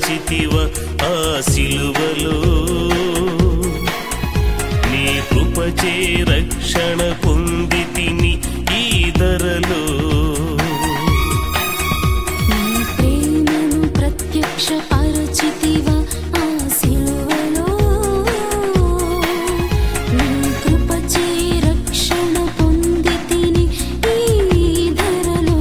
పరచితివ ఆ సిలువలో నీ కృపచే రక్షణ పొందితిని ఈ ధరలో నీ ప్రేమను ప్రత్యక్ష పరచితివ ఆ సిలువలో నీ కృపచే రక్షణ పొందితిని ఈ ధరలో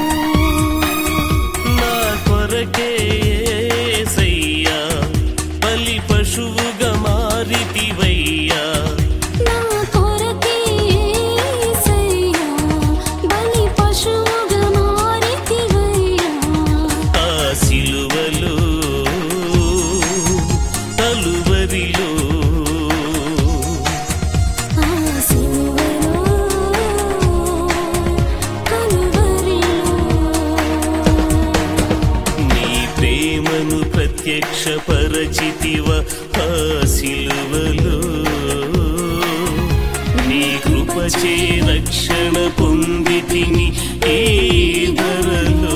నా కొరకే యేసయ్యా బలి పశువుగా మారితివయ్యా నా కొరకే యేసయ్యా బలి పశువుగా మారితివయ్యా ఆ సిలువలో కలువరిలో ఆ సిలువలో కలువరిలో నీ ప్రేమను ప్రత్యక్ష పరచితివ ఆ సిలువలో నీ కృపచే రక్షణ పొందితిని ఈ ధరలో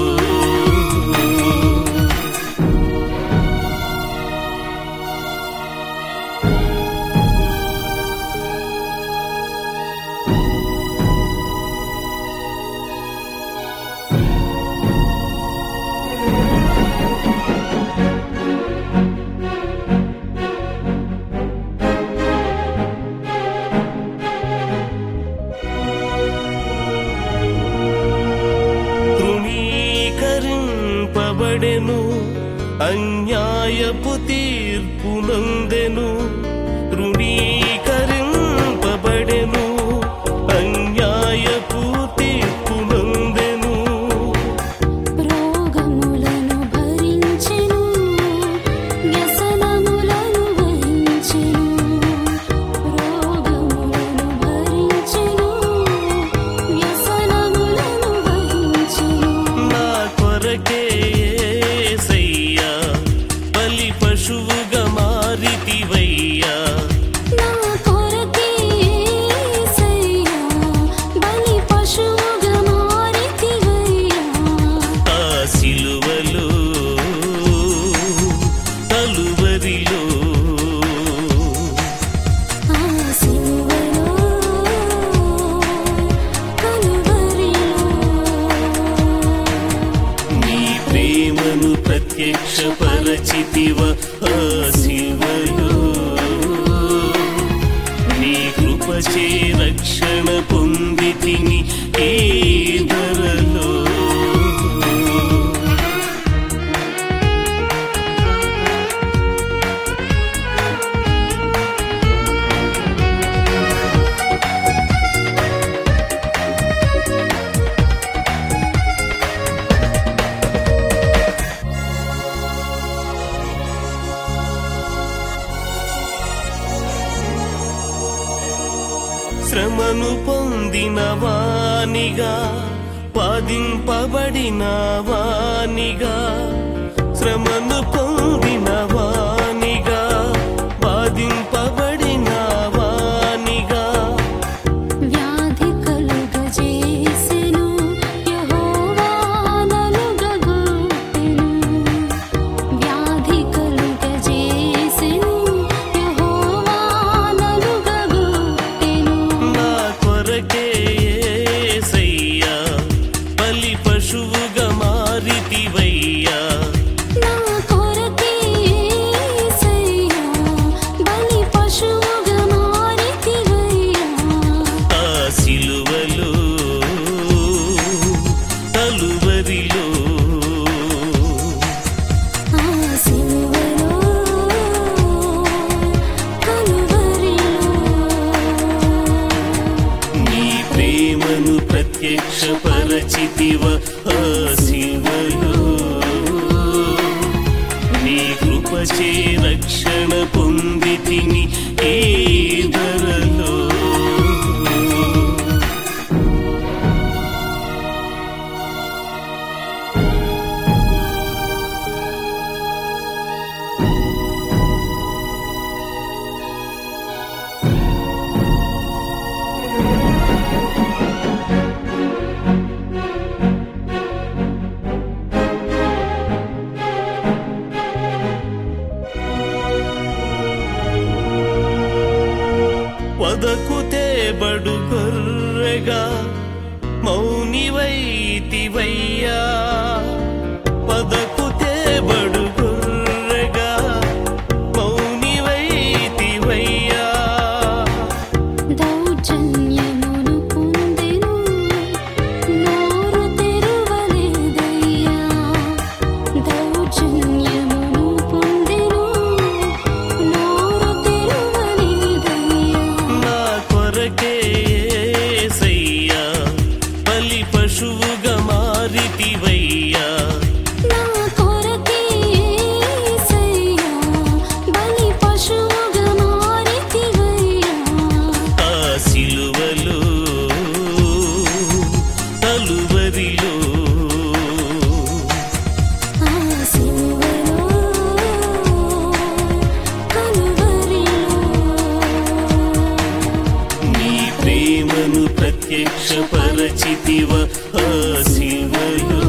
తృణీకరింపబడెను అన్యాయపు తీర్పు నందెను తృణీకరింపబడెను అన్యాయపు తీర్పు నందెను రోగములను భరించెను వ్యసనములను వహించెను రోగములను భరించెను వ్యసనములను వహించెను నా కొరకే యేసయ్యా బలి పశువుగా మారితివయ్యా నా కొరకే యేసయ్యా బలి పశువుగా మారితివయ్యా ఆ సిలువలో కలువరిలో ఆ సిలువలో కలువరిలో నీ ప్రేమను ప్రత్యక్ష పరచితివ ఆ సిలువలో నీ కృపచే రక్షణ పొందితిని ఈ ధరలో శ్రమను పొందిన వానిగా బాధింపబడిన వానిగా శ్రమను పొందిన వానిగా బాధింపబడిన వానిగా వ్యాధి కలుగజేసెను యెహోవా నలుగగొట్టెను వ్యాధి కలుగజేసెను యెహోవా నలుగగొట్టెను నా కొరకే యేసయ్యా బలి పశువుగా మారితివయ్యా నా కొరకే యేసయ్యా బలి పశువుగా మారితివయ్యా ఆ సిలువలో కలువరిలో ఆ సిలువలో కలువరిలో నీ ప్రేమను ప్రత్యక్ష పరచితివ ఆ సిలువలో నీ కృపచే రక్షణ పొందితిని ఈ ధరలో వదకు తేబడు గొర్రెగా మౌనివైతివయ్యా వదకు తేబడు గొర్రెగా మౌనివైతివయ్యా దౌర్జన్యమును పొందెను నోరు తెరువలేదయ్యా దౌర్జన్యమును పొందెను నోరు తెరువలేదయ్యా నా కొరకే యేసయ్యా బలి పశువుగా మారితివయ్యా నా కొరకే యేసయ్యా బలి పశువుగా మారితివయ్యా ఆ సిలువలో కలువరిలో ఆ సిలువలో కలువరిలో నీ ప్రేమను ప్రత్యక్షపరచితివ ఆ సిలువలో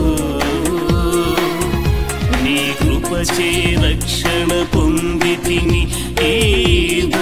నీ కృపచే రక్షణ పొందితిని ఈ